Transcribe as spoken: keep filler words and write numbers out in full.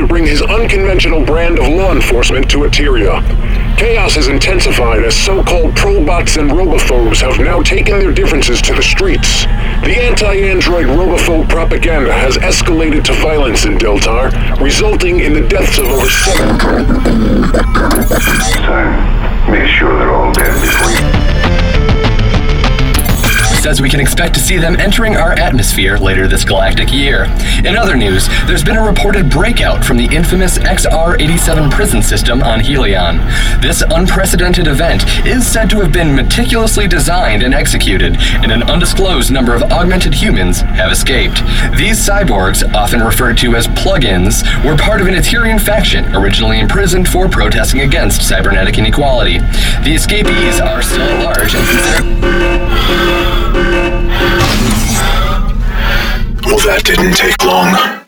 to bring his unconventional brand of law enforcement to Eteria. Chaos has intensified as so-called probots and robophobes have now taken their differences to the streets. The anti-android robophobe propaganda has escalated to violence in Deltar, resulting in the deaths of over seven. Time. Make sure they're all dead before you... Says we can expect to see them entering our atmosphere later this galactic year. In other news, there's been a reported breakout from the infamous X R eighty-seven prison system on Helion. This unprecedented event is said to have been meticulously designed and executed, and an undisclosed number of augmented humans have escaped. These cyborgs, often referred to as plug-ins, were part of an Eterian faction originally imprisoned for protesting against cybernetic inequality. The escapees are still large and considered... Well, that didn't take long.